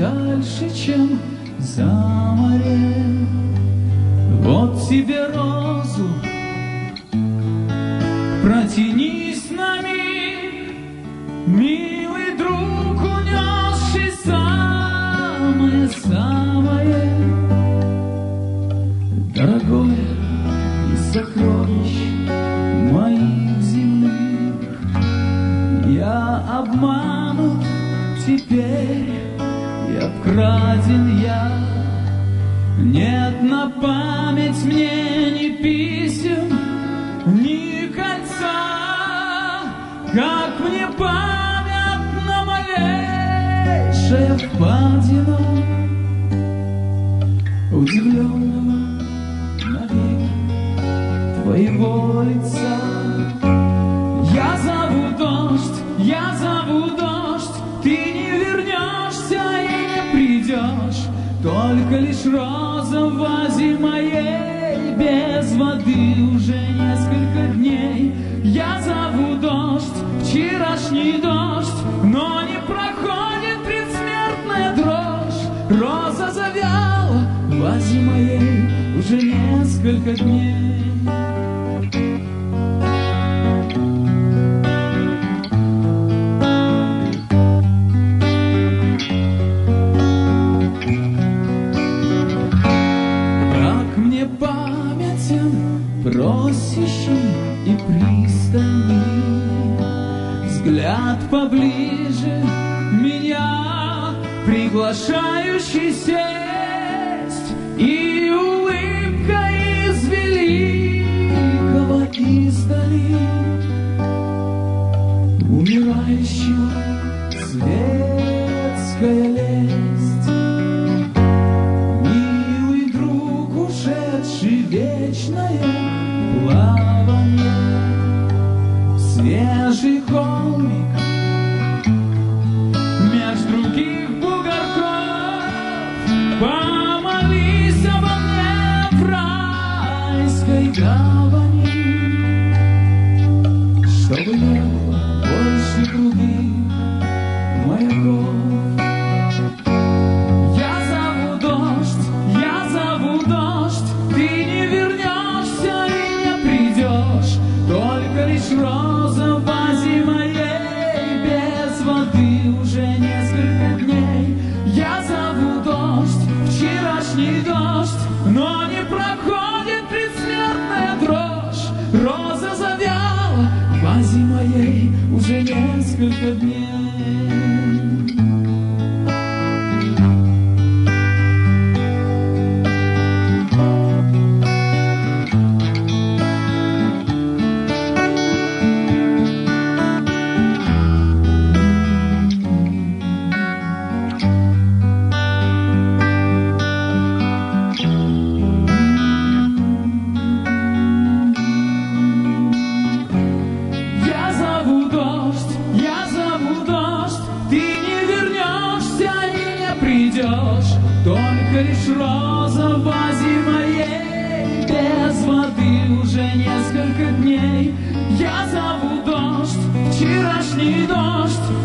дальше, чем за море. Вот тебе розу, протянись на миг, милый друг, унесший самое-самое дорогое из сокровищ моих земных. Я обманут теперь и обкраден я. Нет на память мне ни писем, ни кольца, как мне памятна малейшая впадина удивленного навеки твоего лица. Я зову дождь, ты не вернешься и не придешь, только лишь роза в вазе моей, без воды уже несколько дней. Я зову дождь, вчерашний дождь, но не проходит предсмертная дрожь. Роза завяла в вазе моей уже несколько дней. Просящий и пристальный взгляд поближе меня, приглашающий сесть, и улыбка из великого издали умирающего светская лесть. Милый друг, ушедший вечное плавание, свежий холмик меж других бугорков. Помолись обо мне в райской гавани, чтобы не было больше других маяков. Я зову дождь, ты не вернешься и не придешь, только лишь роза в вазе моей, без воды уже несколько дней. Я зову дождь, вчерашний дождь, но не проходит предсмертная дрожь. Роза завяла в вазе моей уже несколько дней. Только лишь роза в вазе моей, без воды уже несколько дней. Я зову дождь, вчерашний дождь,